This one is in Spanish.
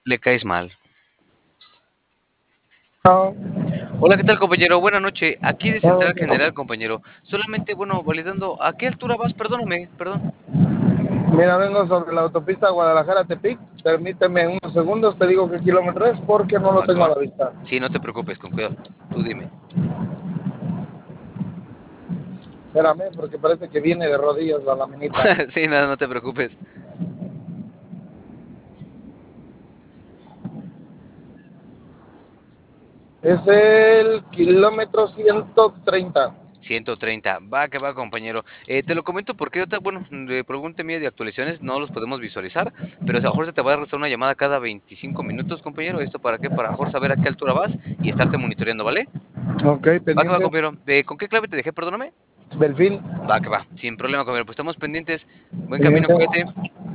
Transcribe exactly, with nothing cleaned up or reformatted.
Le caes mal. No, Hola, ¿qué tal, compañero? Buena noche. Aquí de no, Central General, compañero. Solamente, bueno, validando, ¿a qué altura vas? Perdóname, perdón. mira, vengo sobre la autopista Guadalajara-Tepic. Permíteme unos segundos, te digo qué kilómetro es porque no lo Va que tengo a va. la vista. Sí, no te preocupes, con cuidado. Tú dime. Espérame, porque parece que viene de rodillas la laminita. Sí, nada, no te preocupes. Es el kilómetro ciento treinta. ciento treinta. Va que va, compañero. Eh, te lo comento porque ahorita, bueno, de pregunta mía de actualizaciones no los podemos visualizar, pero a lo mejor se te va a regresar una llamada cada veinticinco minutos, compañero. ¿Esto para qué? Para mejor saber a qué altura vas y estarte monitoreando, ¿vale? Ok, Va que va, pendientes. compañero. Eh, ¿con qué clave te dejé? Perdóname. Belfín, Va que va. Sin problema, compañero. Pues estamos pendientes. Buen camino, pendientes. cuídate.